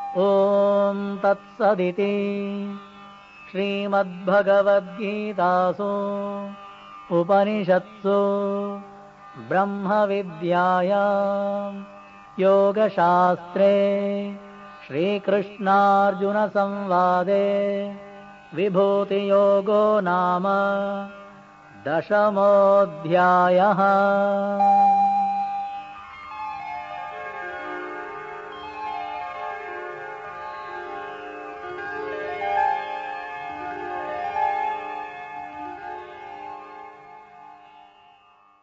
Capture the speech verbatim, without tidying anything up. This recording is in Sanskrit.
ॐ तत्सदिति श्रीमद्भगवद्गीतासु उपनिषत्सु ब्रह्मविद्यायां योगशास्त्रे श्रीकृष्णार्जुनसंवादे विभूतियोगो नाम दशमोऽध्यायः।